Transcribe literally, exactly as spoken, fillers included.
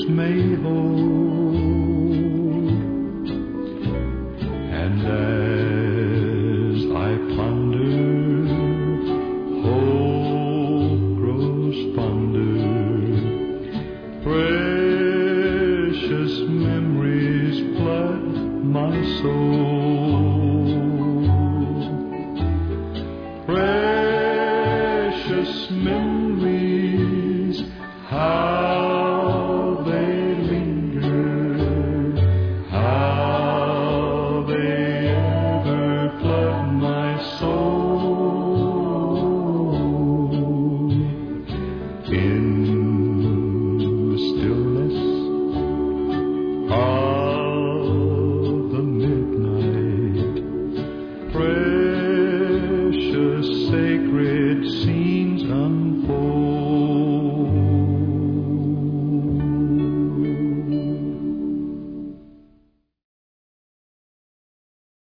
may hold. And as I ponder, hope grows fonder. Precious memories flood my soul. Precious memories, how they linger, how they ever flood my soul. In the stillness of the midnight, precious sacred scenes unfold.